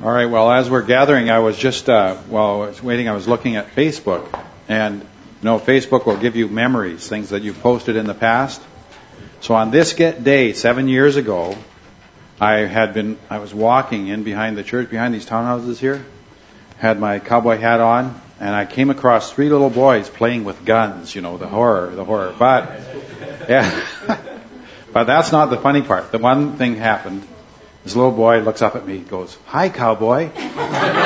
All right, well, as we're gathering, I was just, while I was waiting, I was looking at Facebook. And, Facebook will give you memories, things that you've posted in the past. So on this day, 7 years ago, I was walking in behind the church, behind these townhouses here, had my cowboy hat on, and I came across 3 little boys playing with guns, the horror. But, yeah, but that's not the funny part. The one thing happened. This little boy looks up at me, goes, "Hi, cowboy." And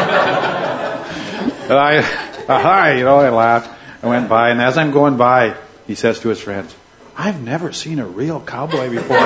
I laughed. I went by, and as I'm going by, he says to his friends, "I've never seen a real cowboy before."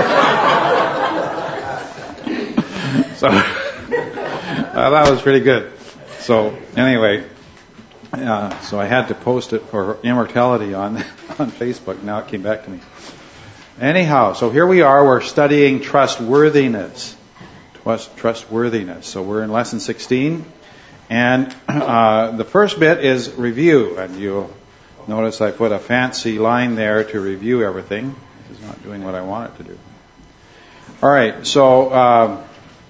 So that was pretty good. So anyway, so I had to post it for immortality on Facebook. Now it came back to me. Anyhow, so here we are. We're studying trustworthiness. Trustworthiness. So we're in lesson 16, and the first bit is review. And you'll notice I put a fancy line there to review everything. This is not doing what I want it to do. All right. So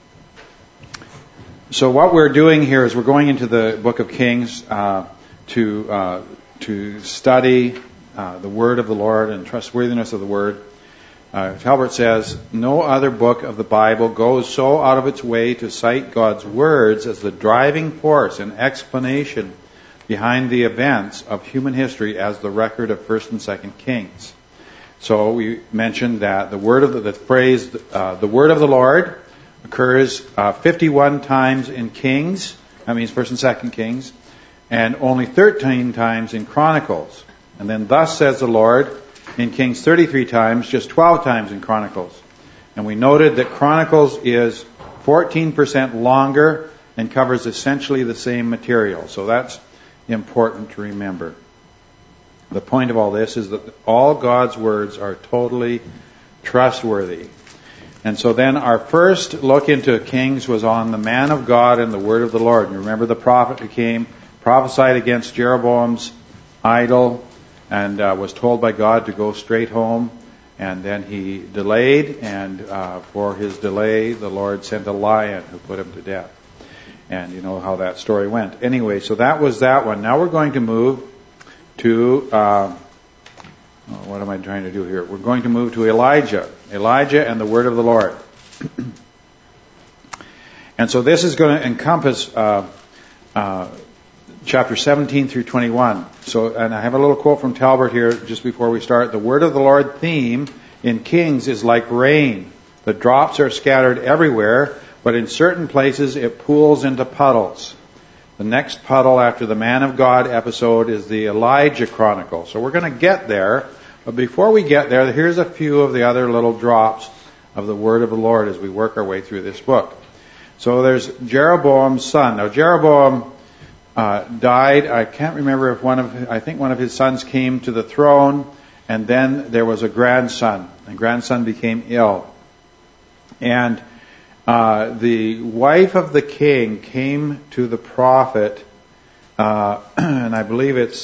what we're doing here is we're going into the Book of Kings to study the Word of the Lord and trustworthiness of the Word. Talbert says, no other book of the Bible goes so out of its way to cite God's words as the driving force and explanation behind the events of human history as the record of 1st and 2nd Kings. So we mentioned that the phrase, the word of the Lord occurs 51 times in Kings, that means 1st and 2nd Kings, and only 13 times in Chronicles. And then thus says the Lord in Kings 33 times, just 12 times in Chronicles. And we noted that Chronicles is 14% longer and covers essentially the same material. So that's important to remember. The point of all this is that all God's words are totally trustworthy. And so then our first look into Kings was on the man of God and the word of the Lord. You remember the prophet who came, prophesied against Jeroboam's idol, and was told by God to go straight home. And then he delayed, and for his delay, the Lord sent a lion who put him to death. And you know how that story went. Anyway, so that was that one. Now we're going to move to, what am I trying to do here? We're going to move to Elijah. Elijah and the word of the Lord. And so this is going to encompass chapter 17 through 21. So, and I have a little quote from Talbert here just before we start. The word of the Lord theme in Kings is like rain. The drops are scattered everywhere, but in certain places it pools into puddles. The next puddle after the man of God episode is the Elijah Chronicle. So we're going to get there, but before we get there, here's a few of the other little drops of the word of the Lord as we work our way through this book. So there's Jeroboam's son. Now Jeroboam died. I can't remember if I think one of his sons came to the throne, and then there was a grandson. The grandson became ill. And the wife of the king came to the prophet, and I believe it's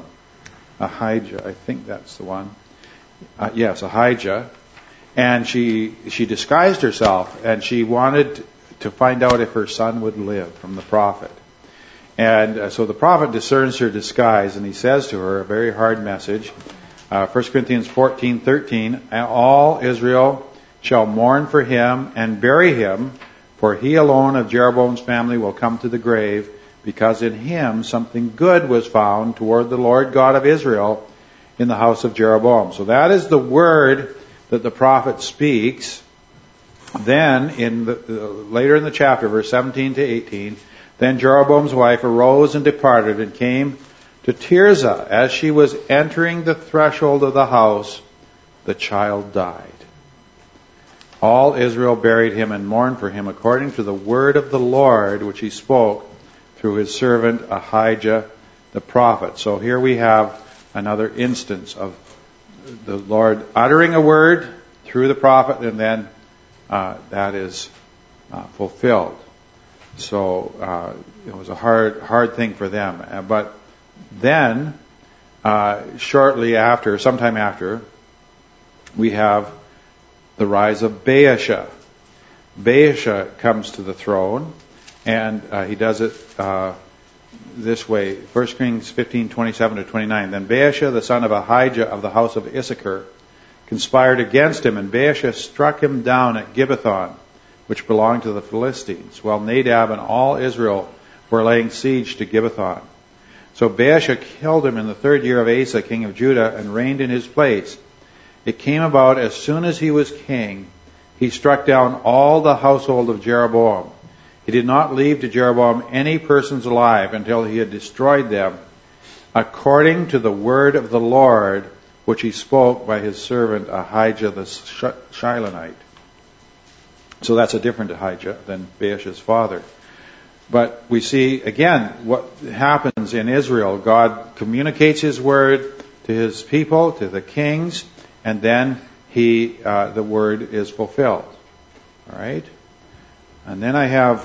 Ahijah. I think that's the one. Yes, Ahijah. And she disguised herself, and she wanted to find out if her son would live from the prophet. And so the prophet discerns her disguise, and he says to her a very hard message. 1 Corinthians 14:13, all Israel shall mourn for him and bury him, for he alone of Jeroboam's family will come to the grave, because in him something good was found toward the Lord God of Israel in the house of Jeroboam. So that is the word that the prophet speaks. Then, later in the chapter, verse 17 to 18, then Jeroboam's wife arose and departed and came to Tirzah. As she was entering the threshold of the house, the child died. All Israel buried him and mourned for him according to the word of the Lord, which he spoke through his servant Ahijah the prophet. So here we have another instance of the Lord uttering a word through the prophet, and then that is fulfilled. So it was a hard thing for them. But then, shortly after, sometime after, we have the rise of Baasha. Baasha comes to the throne, And he does it this way. 1 Kings 15:27-29. Then Baasha, the son of Ahijah of the house of Issachar, conspired against him, and Baasha struck him down at Gibbethon, which belonged to the Philistines, while Nadab and all Israel were laying siege to Gibbethon. So Baasha killed him in the 3rd year of Asa, king of Judah, and reigned in his place. It came about as soon as he was king, he struck down all the household of Jeroboam. He did not leave to Jeroboam any persons alive until he had destroyed them, according to the word of the Lord, which he spoke by his servant Ahijah the Shilonite. So that's a different Ahijah than Baasha's father. But we see, again, what happens in Israel. God communicates His word to His people, to the kings, and then the word is fulfilled. All right? And then I have,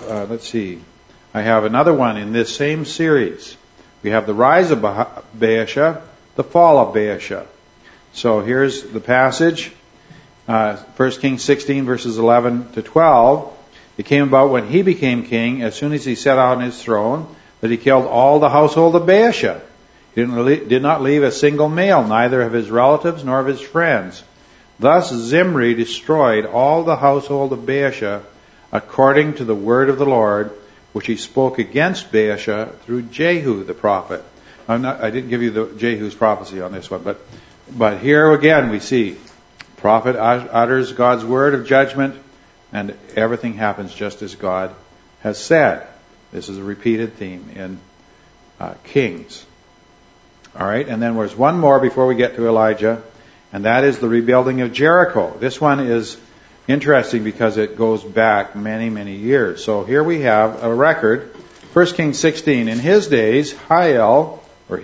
I have another one in this same series. We have the rise of Baasha, the fall of Baasha. So here's the passage, 1 Kings 16, verses 11-12. It came about when he became king, as soon as he sat on his throne, that he killed all the household of Baasha. He did not leave a single male, neither of his relatives nor of his friends. Thus Zimri destroyed all the household of Baasha, according to the word of the Lord, which he spoke against Baasha through Jehu the prophet. I didn't give you Jehu's prophecy on this one, but here again we see prophet utters God's word of judgment, and everything happens just as God has said. This is a repeated theme in Kings. All right, and then there's one more before we get to Elijah, and that is the rebuilding of Jericho. This one is interesting because it goes back many, many years. So here we have a record, 1 Kings 16. In his days, Hiel,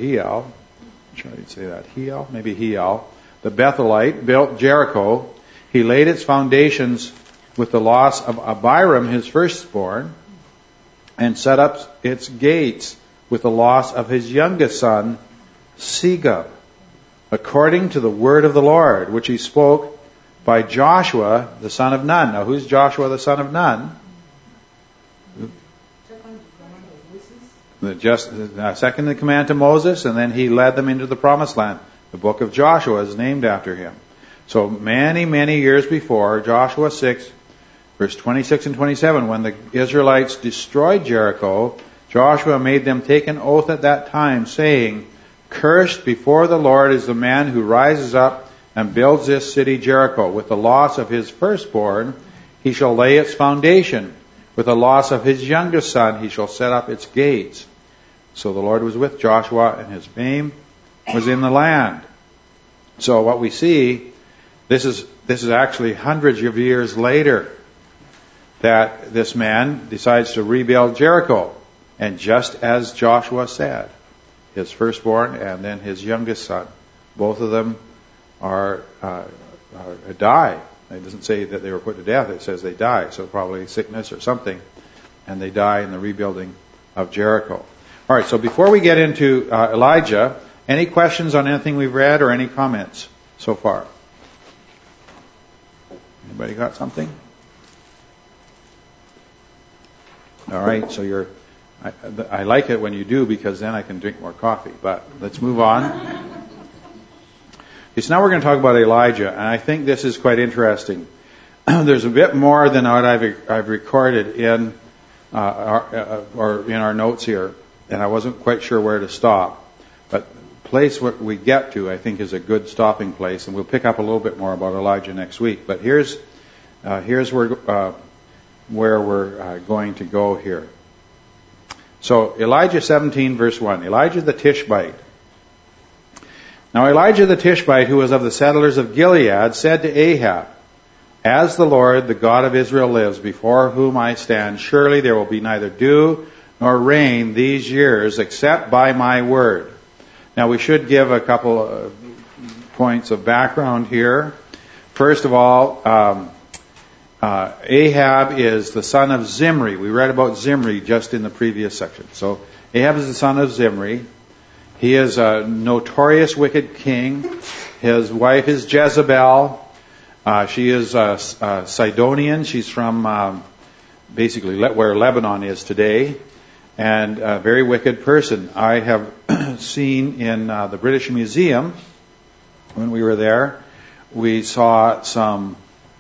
I'm sure you'd say that, Hiel, the Bethelite, built Jericho. He laid its foundations with the loss of Abiram, his firstborn, and set up its gates with the loss of his youngest son, Segub, according to the word of the Lord, which he spoke by Joshua, the son of Nun. Now, who's Joshua, the son of Nun? Second in command to Moses, and then he led them into the promised land. The book of Joshua is named after him. So many, many years before, Joshua 6, verse 26 and 27, when the Israelites destroyed Jericho, Joshua made them take an oath at that time, saying, "Cursed before the Lord is the man who rises up and builds this city Jericho. With the loss of his firstborn, he shall lay its foundation. With the loss of his youngest son, he shall set up its gates." So the Lord was with Joshua, and his fame was in the land. So what we see, this is actually hundreds of years later that this man decides to rebuild Jericho. And just as Joshua said, his firstborn and then his youngest son, both of them die. It doesn't say that they were put to death. It says they die. So probably sickness or something. And they die in the rebuilding of Jericho. All right, so before we get into Elijah, any questions on anything we've read or any comments so far? Anybody got something? All right, so I like it when you do, because then I can drink more coffee. But let's move on. Okay, so now we're going to talk about Elijah, and I think this is quite interesting. There's a bit more than what I've recorded in our notes here, and I wasn't quite sure where to stop. But the place where we get to, I think, is a good stopping place, and we'll pick up a little bit more about Elijah next week. But here's where we're going to go here. So Elijah 17, verse 1. Elijah the Tishbite. Now Elijah the Tishbite, who was of the settlers of Gilead, said to Ahab, "As the Lord, the God of Israel, lives, before whom I stand, surely there will be neither dew nor rain these years, except by my word." Now we should give a couple of points of background here. First of all, Ahab is the son of Zimri. We read about Zimri just in the previous section. So Ahab is the son of Zimri. He is a notorious wicked king. His wife is Jezebel. She is Sidonian. She's from basically where Lebanon is today, and a very wicked person. I have seen in the British Museum, when we were there, we saw some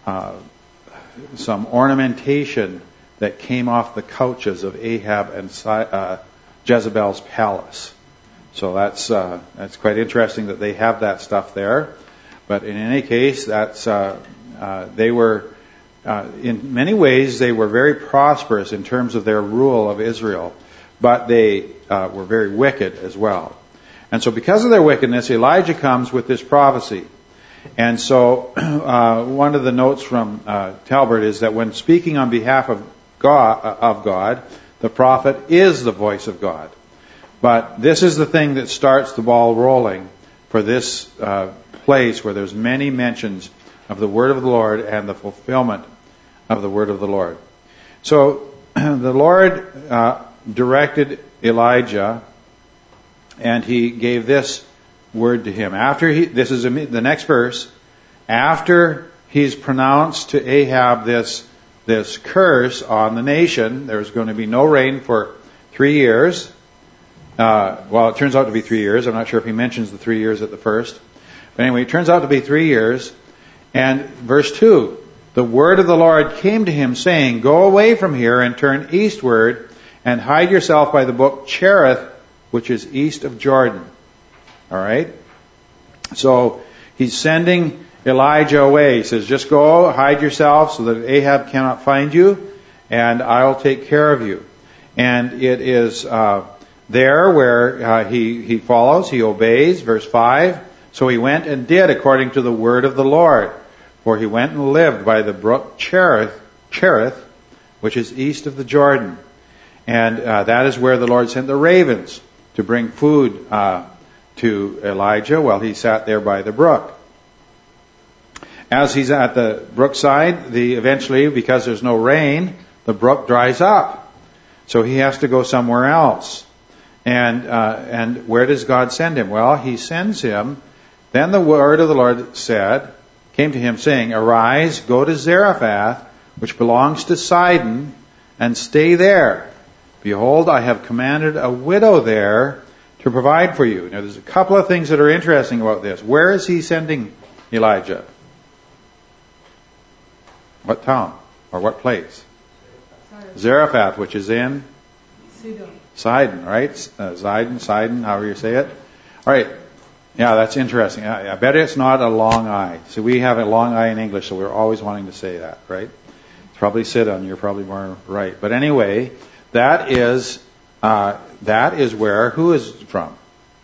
ornamentation that came off the couches of Ahab and Jezebel's palace. So that's quite interesting that they have that stuff there. But in any case, they were in many ways they were very prosperous in terms of their rule of Israel, but they were very wicked as well. And so because of their wickedness, Elijah comes with this prophecy. And so one of the notes from Talbert is that when speaking on behalf of God, the prophet is the voice of God. But this is the thing that starts the ball rolling for this place where there's many mentions of the word of the Lord and the fulfillment of the word of the Lord. So the Lord directed Elijah, and he gave this word to him. This is the next verse. After he's pronounced to Ahab this curse on the nation, there's going to be no rain for 3 years. Well, it turns out to be 3 years. I'm not sure if he mentions the 3 years at the first. But anyway, it turns out to be 3 years. And verse 2, the word of the Lord came to him, saying, Go away from here and turn eastward and hide yourself by the brook Cherith, which is east of Jordan. All right? So he's sending Elijah away. He says, just go, hide yourself so that Ahab cannot find you, and I'll take care of you. And it is there where he follows, he obeys. Verse 5, so he went and did according to the word of the Lord. For he went and lived by the brook Cherith, which is east of the Jordan. And that is where the Lord sent the ravens to bring food to Elijah while he sat there by the brook. As he's at the brookside, eventually, because there's no rain, the brook dries up. So he has to go somewhere else. And where does God send him? Well, he sends him. Then the word of the Lord came to him, saying, Arise, go to Zarephath, which belongs to Sidon, and stay there. Behold, I have commanded a widow there to provide for you. Now, there's a couple of things that are interesting about this. Where is he sending Elijah? What town? Or what place? Zarephath, which is in Sidon, right? Sidon, however you say it. All right. Yeah, that's interesting. I bet it's not a long I. So we have a long I in English, so we're always wanting to say that, right? It's probably Sidon. You're probably more right. But anyway, that is where, who is from?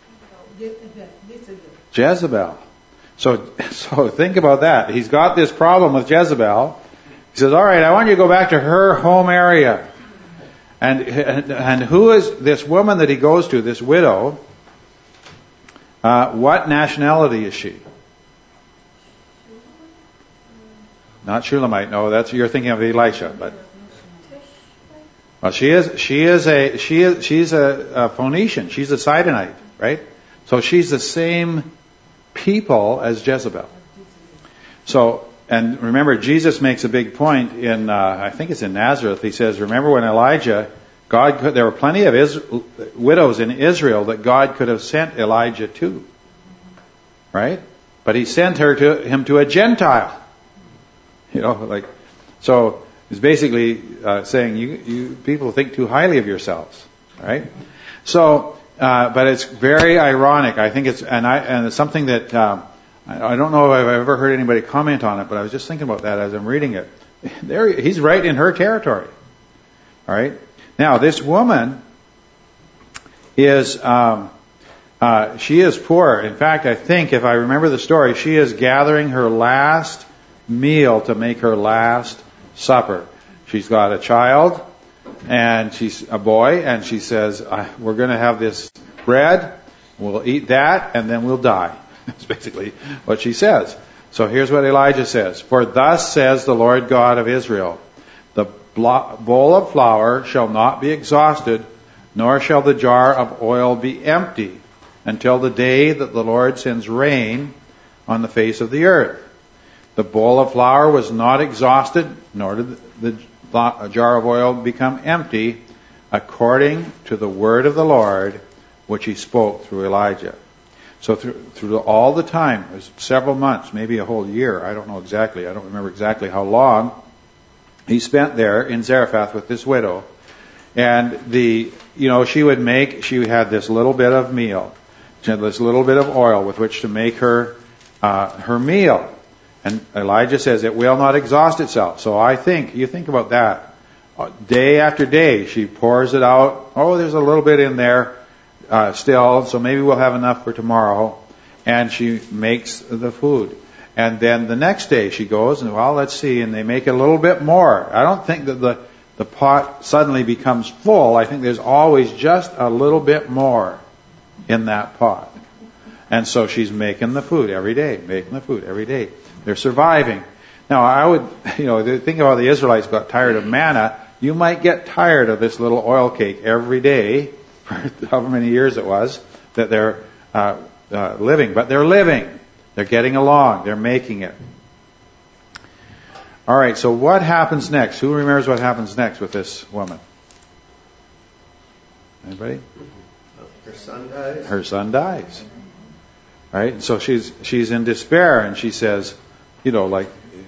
Jezebel. So think about that. He's got this problem with Jezebel. He says, all right, I want you to go back to her home area. And who is this woman that he goes to, this widow? What nationality is she? Not Shulamite. No, you're thinking of Elisha. But well, she's a Phoenician. She's a Sidonite, right? So she's the same people as Jezebel. So, and remember, Jesus makes a big point in, I think it's in Nazareth. He says, remember when Elijah, there were plenty of widows in Israel that God could have sent Elijah to. Right? But he sent him to a Gentile. So he's basically saying, you people think too highly of yourselves. Right? So, but it's very ironic. I think it's something that, I don't know if I've ever heard anybody comment on it, but I was just thinking about that as I'm reading it. He's right in her territory. All right? Now, this woman is, she is poor. In fact, I think, if I remember the story, she is gathering her last meal to make her last supper. She's got a child, and she's a boy, and she says, we're going to have this bread, we'll eat that, and then we'll die. That's basically what she says. So here's what Elijah says. For thus says the Lord God of Israel, the bowl of flour shall not be exhausted, nor shall the jar of oil be empty, until the day that the Lord sends rain on the face of the earth. The bowl of flour was not exhausted, nor did the jar of oil become empty, according to the word of the Lord, which he spoke through Elijah. So through all the time, it was several months, maybe a whole year, I don't know exactly, I don't remember exactly how long, he spent there in Zarephath with this widow. And she had this little bit of meal, she had this little bit of oil with which to make her meal. And Elijah says it will not exhaust itself. So you think about that. Day after day, she pours it out. Oh, there's a little bit in there still, so maybe we'll have enough for tomorrow. And she makes the food. And then the next day she goes and, let's see, and they make a little bit more. I don't think that the pot suddenly becomes full. I think there's always just a little bit more in that pot. And so she's making the food every day, They're surviving. Now, I would, think about the Israelites got tired of manna. You might get tired of this little oil cake every day, for however many years it was, that they're living. But they're living. They're getting along. They're making it. All right, so what happens next? Who remembers what happens next with this woman? Anybody? Her son dies. Her son dies. Right? So she's in despair, and she says, here,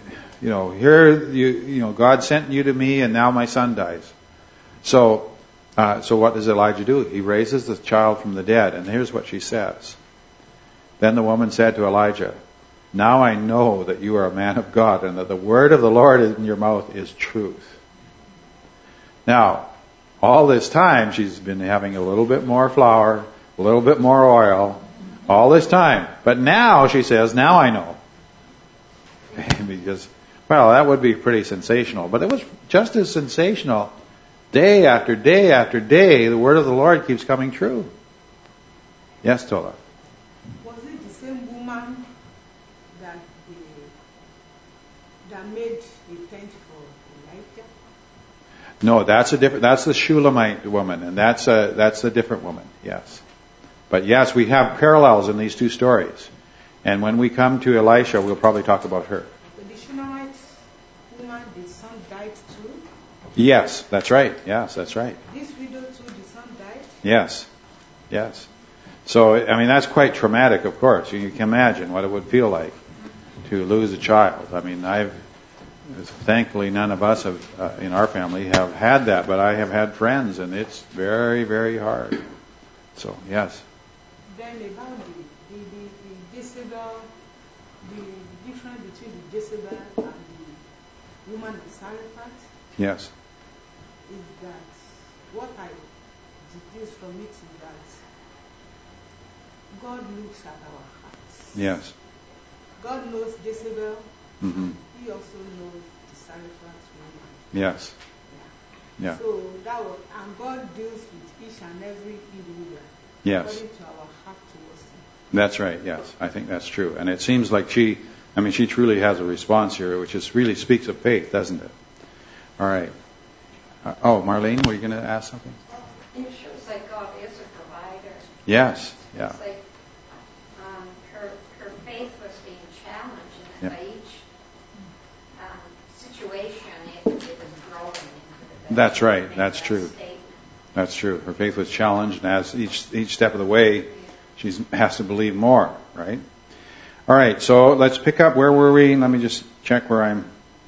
God sent you to me, and now my son dies. So what does Elijah do? He raises the child from the dead, and here's what she says. Then the woman said to Elijah, now I know that you are a man of God, and that the word of the Lord in your mouth is truth. Now, all this time, she's been having a little bit more flour, a little bit more oil, all this time. But now, she says, now I know. Because, that would be pretty sensational. But it was just as sensational. Day after day after day, the word of the Lord keeps coming true. Yes, Tola? Was it the same woman that made a tent for Elijah? No, that's the Shulamite woman, and that's a different woman, yes. But yes, we have parallels in these two stories. And when we come to Elisha, we'll probably talk about her. The Shulamite woman, the son died too? Yes, that's right. Yes, that's right. This widow too, the son died? Yes. So, that's quite traumatic, of course. You can imagine what it would feel like to lose a child. Thankfully, none of us in our family have had that, but I have had friends, and it's very, very hard. So, yes. Then about the Jezebel, the difference between the Jezebel and the woman of Zarephath. Yes. Is that what I deduce from it is that God looks at our hearts. Yes. God knows Jezebel. Mm-hmm. He also knows the Zarephath woman. Yes. Yeah. So and God deals with each and every individual. Yes. According to our heart towards him. That's right. Yes, I think that's true. And it seems like she truly has a response here, which really speaks of faith, doesn't it? All right. Marlene, were you going to ask something? It shows that God is a provider. Yes. Yeah. It's like her faith was being challenged, and by each situation, it was growing into the That's right. That's true. Statement. That's true. Her faith was challenged, and as each step of the way, she has to believe more, right? All right, so let's pick up. Where were we? Let me just check where I'm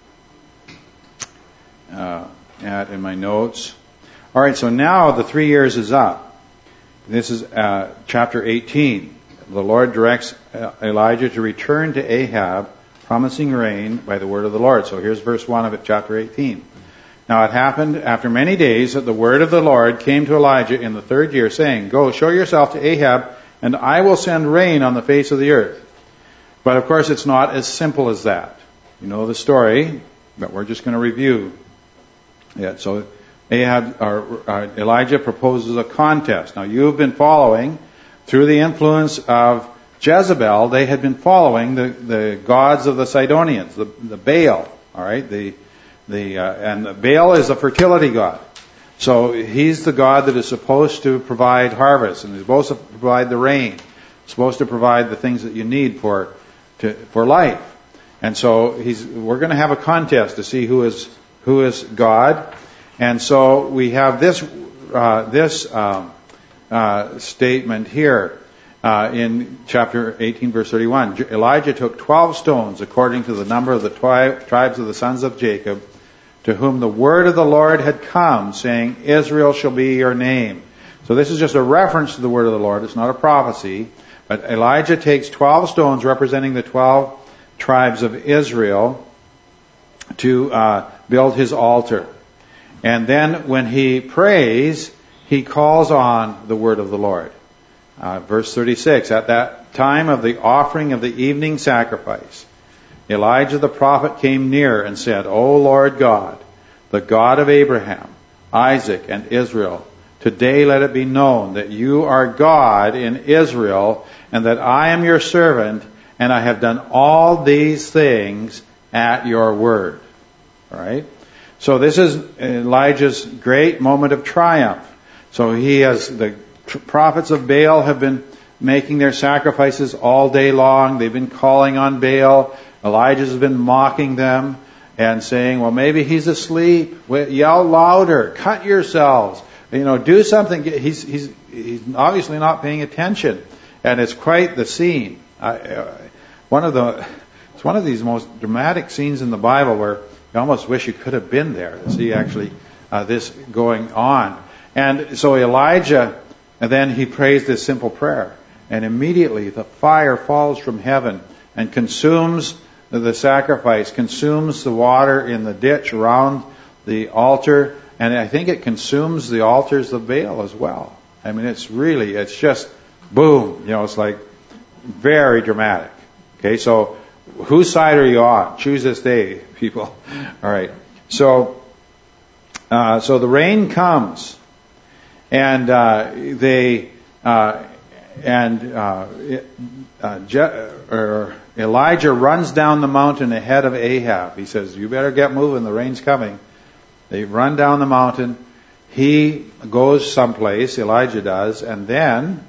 at in my notes. All right, so now the 3 years is up. This is chapter 18. The Lord directs Elijah to return to Ahab, promising rain by the word of the Lord. So here's verse 1 of it, chapter 18. Now it happened after many days that the word of the Lord came to Elijah in the 3rd year, saying, Go, show yourself to Ahab, and I will send rain on the face of the earth. But of course it's not as simple as that. You know the story, but we're just going to review it. So Elijah proposes a contest. Now you've been following, through the influence of Jezebel, they had been following the gods of the Sidonians, the Baal, all right, and the Baal is a fertility god. So he's the god that is supposed to provide harvest, and he's supposed to provide the rain, supposed to provide the things that you need for life. And so we're going to have a contest to see who is who is God. And so we have this statement here in chapter 18, verse 31. Elijah took 12 stones according to the number of the tribes of the sons of Jacob, to whom the word of the Lord had come, saying, Israel shall be your name. So this is just a reference to the word of the Lord. It's not a prophecy. But Elijah takes 12 stones representing the 12 tribes of Israel to build his altar. And then when he prays, he calls on the word of the Lord. Verse 36, at that time of the offering of the evening sacrifice, Elijah the prophet came near and said, O Lord God, the God of Abraham, Isaac, and Israel, today let it be known that you are God in Israel, and that I am your servant, and I have done all these things at your word. All right? So this is Elijah's great moment of triumph. So the prophets of Baal have been making their sacrifices all day long. They've been calling on Baal. Elijah's been mocking them and saying, well, maybe he's asleep. Yell louder. Cut yourselves. Do something. He's obviously not paying attention. And it's quite the scene. It's one of these most dramatic scenes in the Bible where you almost wish you could have been there to see actually this going on. And so Elijah, and then he prays this simple prayer. And immediately the fire falls from heaven and consumes the sacrifice, consumes the water in the ditch around the altar. And I think it consumes the altars of Baal as well. I mean, it's just boom. It's like very dramatic. Okay, so whose side are you on? Choose this day, people. All right. So the rain comes, and Elijah runs down the mountain ahead of Ahab. He says, "You better get moving. The rain's coming." They run down the mountain. He goes someplace. Elijah does, and then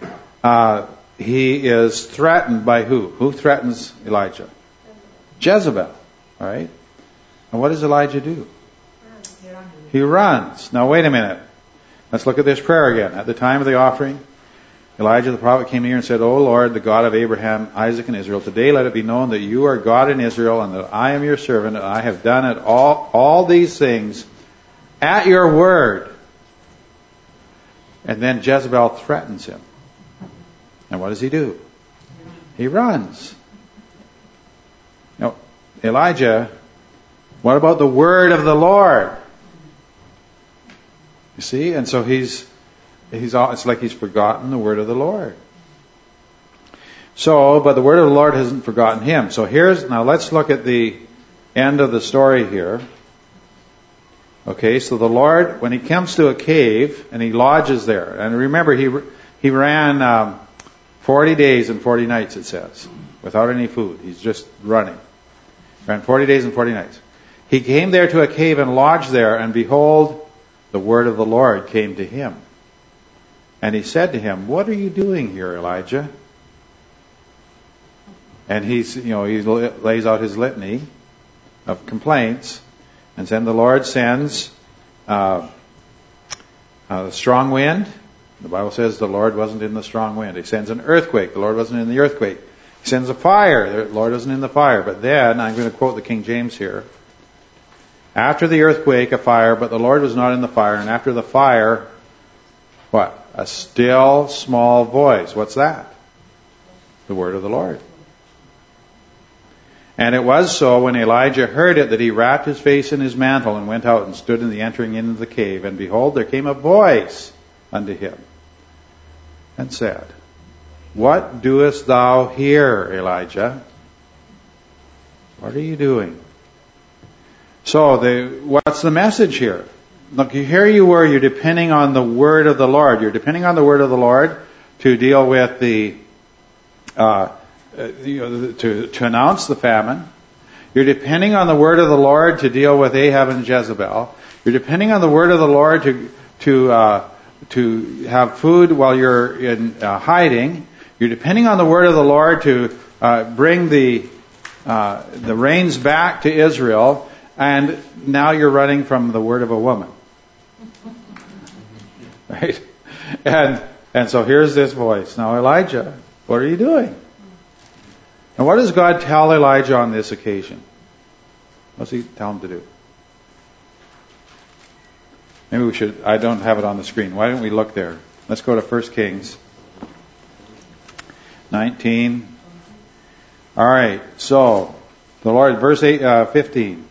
he is threatened by who? Who threatens Elijah? Jezebel. All right. And what does Elijah do? He runs. Now wait a minute. Let's look at this prayer again. At the time of the offering, Elijah the prophet came near and said, O Lord, the God of Abraham, Isaac, and Israel, today let it be known that you are God in Israel, and that I am your servant, and I have done it all these things at your word. And then Jezebel threatens him. And what does he do? He runs. Now, Elijah, what about the word of the Lord? You see? And so it's like he's forgotten the word of the Lord. But the word of the Lord hasn't forgotten him. So now let's look at the end of the story here. Okay, so the Lord, when he comes to a cave and he lodges there, and remember he ran 40 days and 40 nights, it says, without any food. He's just running. Ran 40 days and 40 nights. He came there to a cave and lodged there, and behold, the word of the Lord came to him. And he said to him, what are you doing here, Elijah? And he lays out his litany of complaints. And then the Lord sends a strong wind. The Bible says the Lord wasn't in the strong wind. He sends an earthquake. The Lord wasn't in the earthquake. He sends a fire. The Lord wasn't in the fire. But then, I'm going to quote the King James here. After the earthquake, a fire, but the Lord was not in the fire. And after the fire, what? A still small voice. What's that? The word of the Lord. And it was so when Elijah heard it that he wrapped his face in his mantle and went out and stood in the entering into the cave. And behold, there came a voice unto him and said, what doest thou here, Elijah? What are you doing? So what's the message here? Look, here you were, you're depending on the word of the Lord. You're depending on the word of the Lord to deal with to announce the famine. You're depending on the word of the Lord to deal with Ahab and Jezebel. You're depending on the word of the Lord to have food while you're in hiding. You're depending on the word of the Lord to bring the rains back to Israel. And now you're running from the word of a woman. Right? And so here's this voice. Now, Elijah, what are you doing? And what does God tell Elijah on this occasion? What's he tell him to do? Maybe we should, I don't have it on the screen. Why don't we look there? Let's go to 1 Kings 19. All right, so the Lord, verse 15.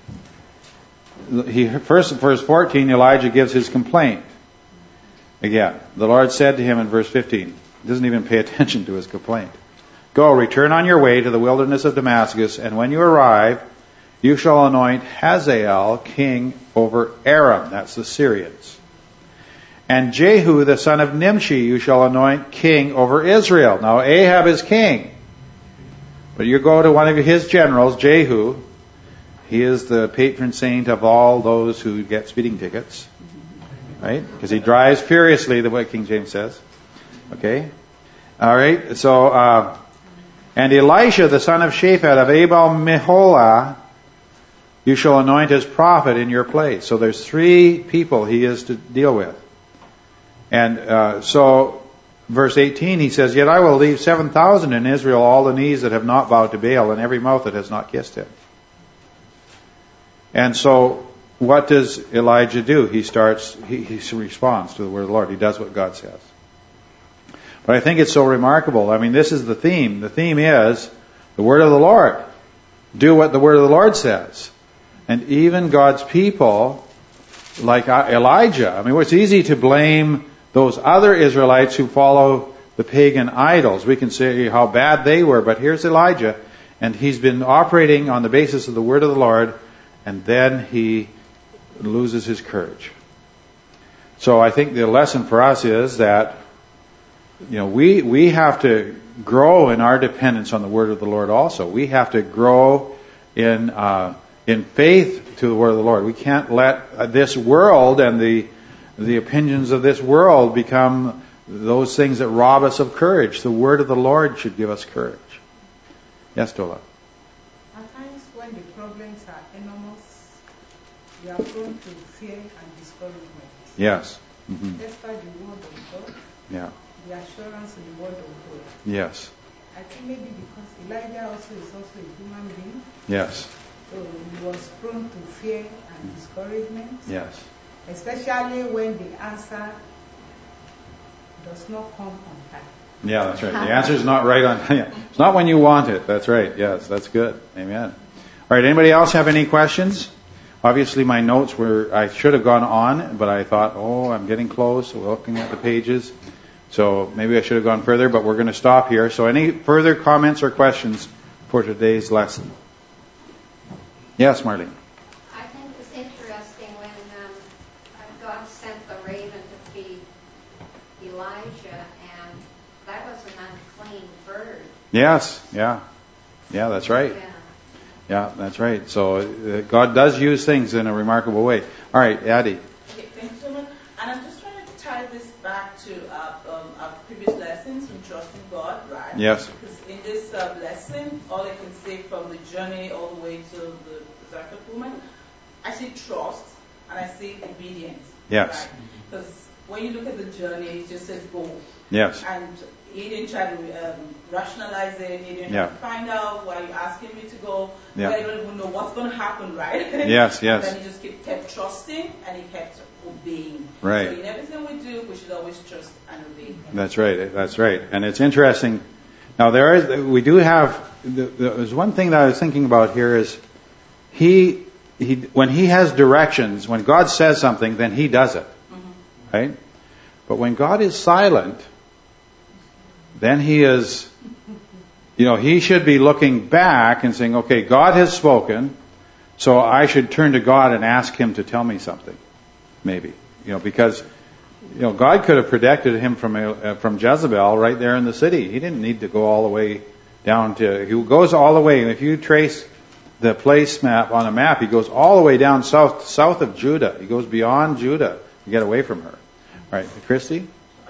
First, verse 14, Elijah gives his complaint. Again, the Lord said to him in verse 15, he doesn't even pay attention to his complaint. Go, return on your way to the wilderness of Damascus, and when you arrive, you shall anoint Hazael king over Aram, that's the Syrians. And Jehu the son of Nimshi you shall anoint king over Israel. Now Ahab is king, but you go to one of his generals, Jehu. He is the patron saint of all those who get speeding tickets, right? Because he drives furiously, the way King James says. Okay? All right, so, and Elisha the son of Shaphat of Abel Meholah you shall anoint as prophet in your place. So there's 3 people he is to deal with. And so, verse 18, he says, Yet I will leave 7,000 in Israel, all the knees that have not bowed to Baal, and every mouth that has not kissed him. And so, what does Elijah do? He responds to the word of the Lord. He does what God says. But I think it's so remarkable. I mean, this is the theme. The theme is the word of the Lord. Do what the word of the Lord says. And even God's people, like Elijah, I mean, it's easy to blame those other Israelites who follow the pagan idols. We can say how bad they were, but here's Elijah, and he's been operating on the basis of the word of the Lord, and then he loses his courage. So I think the lesson for us is that, you know, we have to grow in our dependence on the word of the Lord also. We have to grow in faith to the word of the Lord. We can't let this world and the opinions of this world become those things that rob us of courage. The word of the Lord should give us courage. Yes, Tola? At times when the problems are enormous, we are prone to fear and discouragement. Yes. Mm-hmm. Despite the word of God, yeah, the assurance in the word of God. Yes. I think maybe because Elijah also is also a human being. Yes. So he was prone to fear and discouragement. Yes. Especially when the answer does not come on time. Yeah, that's right. The answer is not right on. Yeah. It's not when you want it. That's right. Yes, that's good. Amen. All right. Anybody else have any questions? Obviously, my notes I should have gone on, but I thought, I'm getting close. We're looking at the pages. So maybe I should have gone further, but we're going to stop here. So any further comments or questions for today's lesson? Yes, Marlene. I think it's interesting when God sent the raven to feed Elijah, and that was an unclean bird. Yes, yeah. Yeah, that's right. Yeah, that's right. So God does use things in a remarkable way. All right, Addie. Okay, thanks so much. And I'm just trying to tie this back to our previous lessons in trusting God, right? Yes. Because in this lesson, all I can say from the journey all the way to the Zarephath woman, I see trust and I see obedience. Yes. Right? Because when you look at the journey, it just says go. Yes. And he didn't try to rationalize it. He didn't try to find out why you're asking me to go. Yeah. I don't even know what's going to happen, right? Yes, yes. And then he just kept trusting and he kept obeying. Right. So in everything we do, we should always trust and obey. That's right. That's right. And it's interesting. Now there's one thing that I was thinking about here is he when he has directions, when God says something, then he does it. Mm-hmm. Right? But when God is silent, then he is, he should be looking back and saying, okay, God has spoken, so I should turn to God and ask him to tell me something. Maybe. Because, God could have protected him from Jezebel right there in the city. He didn't need to go all the way down he goes all the way. If you trace the place map on a map, he goes all the way down south of Judah. He goes beyond Judah to get away from her. All right, Christy?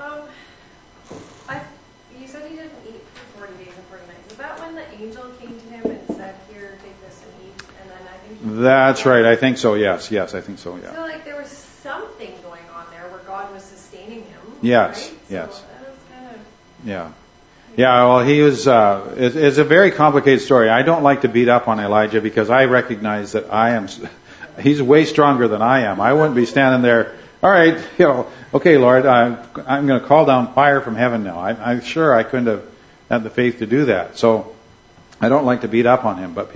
You said he didn't eat for 40 days and 40 nights. Is that when the angel came to him and said, here, take this and eat? And then I think That's right. I think so. Yes, I think so. Yeah. So like there was something going on there where God was sustaining him. Yes, Right? yes. So that was kind of. Yeah. Yeah, well, he was, it's a very complicated story. I don't like to beat up on Elijah because I recognize that he's way stronger than I am. I wouldn't be standing there, all right, okay, Lord, I'm going to call down fire from heaven now. I'm sure I couldn't have had the faith to do that. So I don't like to beat up on him, but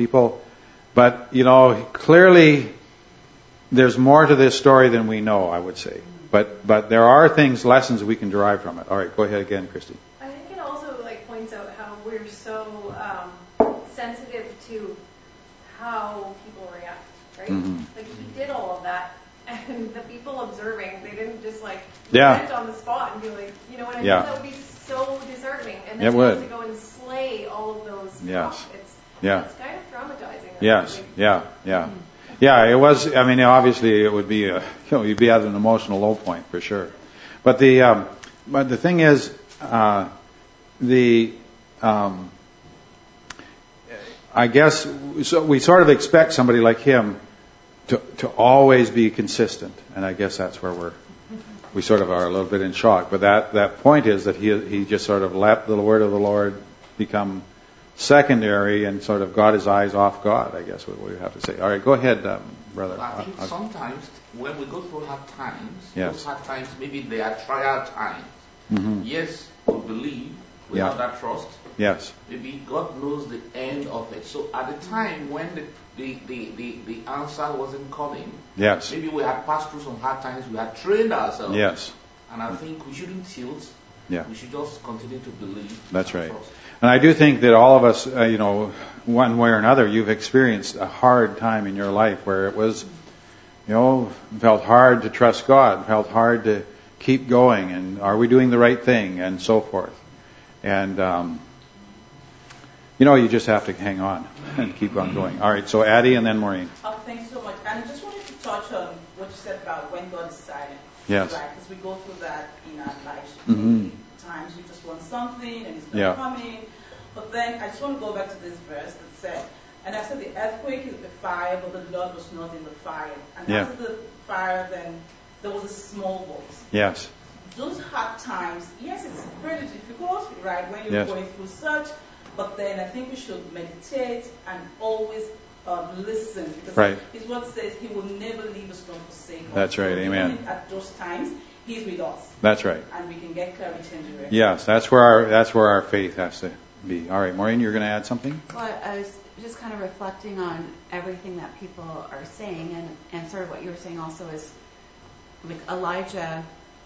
clearly there's more to this story than we know, I would say. But there are lessons we can derive from it. All right, go ahead again, Christy. I think it also points out how we're so sensitive to how people react, right? Mm-hmm. Like he did all of that, and the people observing, they didn't just Yeah. repent on the spot and be like, you know what I mean? Yeah. That would be so disheartening. And It then would. to go and slay all of those. Yes. It's kind of traumatizing. Yes. Yeah. Yeah, it was. I mean, obviously, it would be you'd be at an emotional low point for sure. But the thing is, I guess we sort of expect somebody like him to always be consistent, and I guess that's where we sort of are a little bit in shock. But that point is that he just sort of let the word of the Lord become secondary and sort of got his eyes off God, I guess what we have to say. All right, go ahead, brother. I think sometimes when we go through hard times, Yes. those hard times, maybe they are trial times. Mm-hmm. Yes, we believe without that trust. Yes. Maybe God knows the end of it. So at the time when the answer wasn't coming, Yes. maybe we had passed through some hard times, we had trained ourselves. Yes. And I think we shouldn't tilt. Yeah. We should just continue to believe. That's and right. trust. And I do think that all of us, one way or another, you've experienced a hard time in your life where it was, felt hard to trust God, felt hard to keep going, and are we doing the right thing, and so forth. And, you just have to hang on and keep on going. All right, so Addie and then Maureen. Thanks so much. And I just wanted to touch on what you said about when God is silent. Yes. Right, because we go through that in our lives. Mm-hmm. Times we just want something and it's not Yeah. coming. But then I just want to go back to this verse that said, and I said the earthquake is the fire, but the Lord was not in the fire. And Yeah. after the fire, then there was a small voice. Yes. Those hard times, yes, it's pretty difficult, right, when you're Yes. going through such, but then I think we should meditate and always listen, because Right. His word says He will never leave us nor forsake us. That's right, So amen. even at those times, He's with us, That's right. and we can get clarity and direction. Yes, that's where our faith has to be. All right, Maureen, you're going to add something? Well, I was just kind of reflecting on everything that people are saying, and sort of what you were saying also is, like Elijah,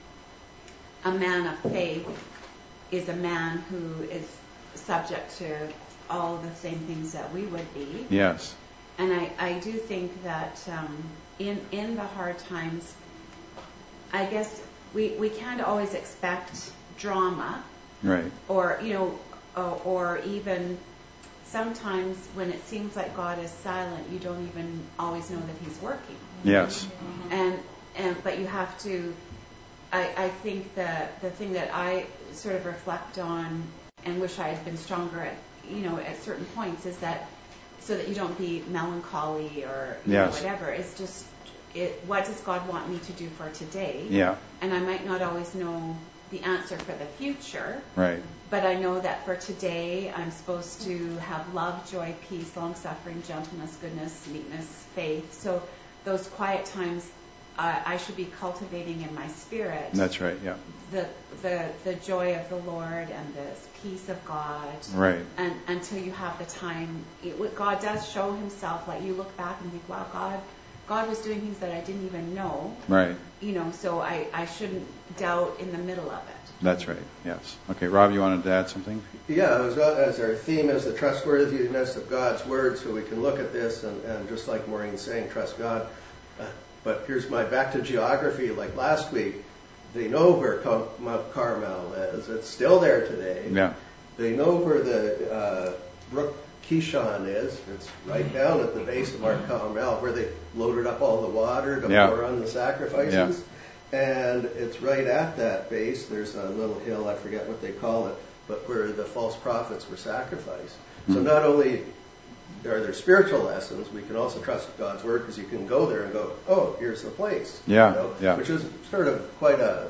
a man of faith, is a man who is subject to all the same things that we would be. Yes. And I do think that in the hard times, I guess we can't always expect drama, Right. or or even sometimes when it seems like God is silent, you don't even always know that He's working. Yes. But you have to. I think that the thing that I sort of reflect on and wish I had been stronger at certain points is that so that you don't be melancholy or Yes. whatever. It's just what does God want me to do for today? Yeah. And I might not always know the answer for the future. Right. But I know that for today, I'm supposed to have love, joy, peace, long-suffering, gentleness, goodness, meekness, faith. So those quiet times, I should be cultivating in my spirit. That's right. Yeah. The joy of the Lord and the peace of God. Right. And until you have the time, God does show Himself. Like you look back and think, wow, God was doing things that I didn't even know. Right. So I shouldn't doubt in the middle of it. That's right. Yes. Okay, Rob, you wanted to add something? Yeah, as our theme is the trustworthiness of God's word, so we can look at this and just like Maureen's saying, trust God. But here's my back to geography. Like last week, they know where Mount Carmel is. It's still there today. Yeah. They know where the Brook Kishon is. It's right down at the base of Mount Carmel where they loaded up all the water to pour on the sacrifices. Yeah. And it's right at that base. There's a little hill, I forget what they call it, but where the false prophets were sacrificed. So not only their spiritual lessons, we can also trust God's word, because you can go there and go, oh, here's the place. Yeah, you know, yeah. Which is sort of quite an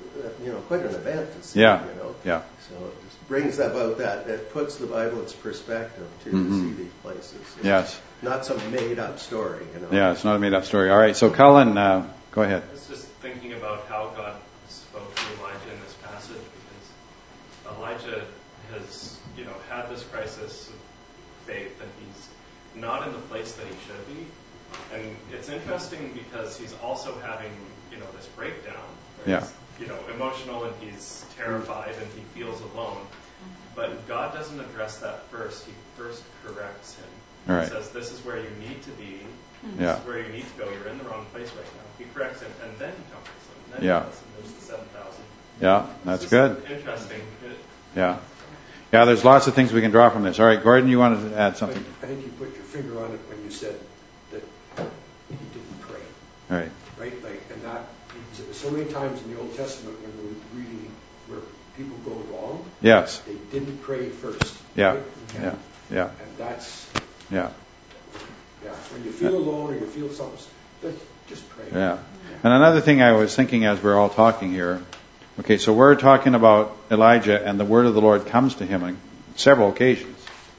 event to see. Yeah, you know. yeah. So it just brings about that. It puts the Bible in its perspective to see these places. It's Yes. not some made-up story. You know. Yeah, it's not a made-up story. All right, so Cullen, go ahead. I was just thinking about how God spoke to Elijah in this passage, because Elijah has, had this crisis of faith, and he's not in the place that he should be. And it's interesting because he's also having, this breakdown. Yeah. He's, emotional, and he's terrified, and he feels alone. But God doesn't address that first. He first corrects him. All right. He says, this is where you need to be. Yeah. This is where you need to go. You're in the wrong place right now. He corrects him, and then he comforts him. And then Yeah. he tells him there's the 7,000. Yeah, that's It's just good. Interesting. Yeah. Yeah, there's lots of things we can draw from this. All right, Gordon, you wanted to add something? I think you put your finger on it when you said that he didn't pray. All right. Right? And that, so many times in the Old Testament when we're reading where people go wrong, Yes. they didn't pray first. Yeah. Right? Yeah. Yeah. And that's, Yeah. when you feel alone or you feel something, just pray. Yeah. And another thing I was thinking as we're all talking here, okay, so we're talking about Elijah, and the word of the Lord comes to him on several occasions.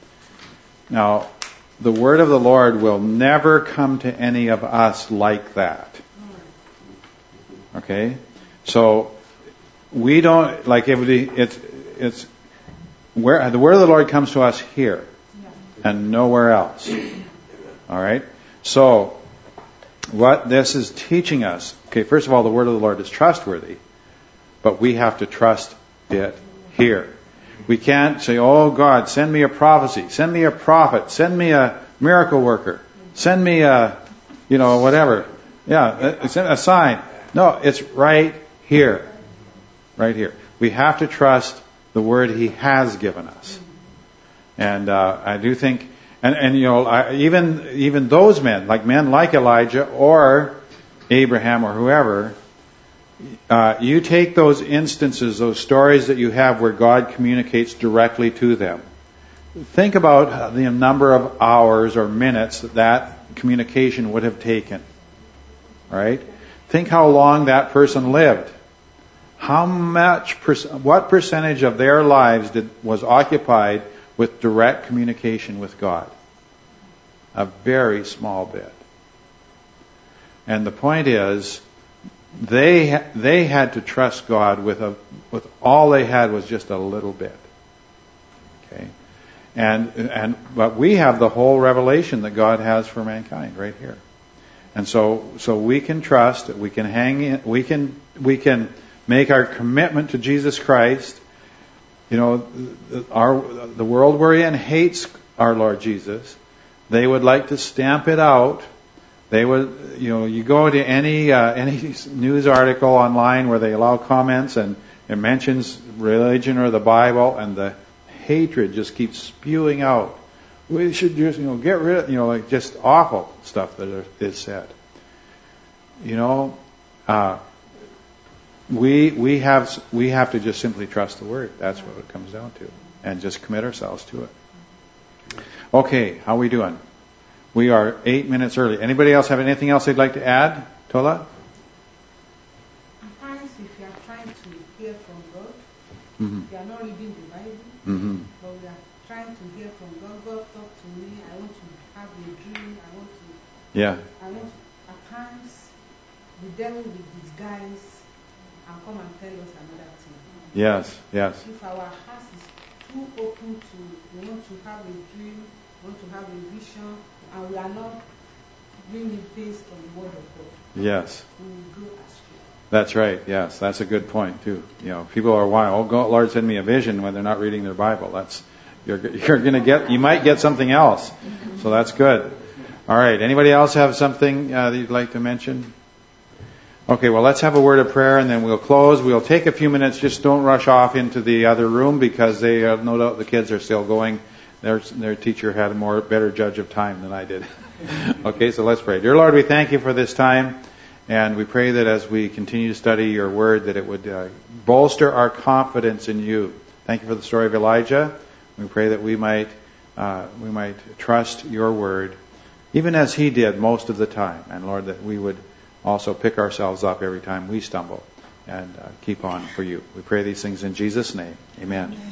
Now, the word of the Lord will never come to any of us like that. Okay? So, we don't, like, it's where the word of the Lord comes to us here and nowhere else. All right? So, what this is teaching us, okay, first of all, the word of the Lord is trustworthy, but we have to trust it here. We can't say, oh God, send me a prophecy, send me a prophet, send me a miracle worker, send me a, whatever. Yeah, a sign. No, it's right here. Right here. We have to trust the word He has given us. And I do think, even those men like Elijah or Abraham or whoever, you take those instances, those stories that you have where God communicates directly to them. Think about the number of hours or minutes that communication would have taken. Right? Think how long that person lived. What percentage of their lives was occupied with direct communication with God? A very small bit. And the point is, they had to trust God with all they had was just a little bit. Okay, but we have the whole revelation that God has for mankind right here, and so we can trust. We can hang in. We can make our commitment to Jesus Christ. The world we're in hates our Lord Jesus. They would like to stamp it out. They would, you go to any news article online where they allow comments and it mentions religion or the Bible, and the hatred just keeps spewing out. We should just, get rid of, just awful stuff that is said. We have to just simply trust the Word. That's what it comes down to, and just commit ourselves to it. Okay, how are we doing? We are 8 minutes early. Anybody else have anything else they'd like to add? Tola? Sometimes if you are trying to hear from God, you are not reading the Bible, but we are trying to hear from God. God, talk to me. I want to have a dream. At times, the devil will disguise and come and tell us another thing. Yes. If our heart is too open to, we want to have a dream, we want to have a vision, and we are not bringing things from the Word of God. Yes. We will go astray. That's right. Yes, that's a good point too. People are wild. Oh, God, Lord, send me a vision when they're not reading their Bible. You're going to get. You might get something else. So that's good. All right. Anybody else have something that you'd like to mention? Okay. Well, let's have a word of prayer and then we'll close. We'll take a few minutes. Just don't rush off into the other room because they no doubt the kids are still going. Their teacher had a better judge of time than I did. Okay, so let's pray. Dear Lord, we thank you for this time, and we pray that as we continue to study your word, that it would bolster our confidence in you. Thank you for the story of Elijah. We pray that we might we might trust your word, even as he did most of the time. And Lord, that we would also pick ourselves up every time we stumble and keep on for you. We pray these things in Jesus' name. Amen.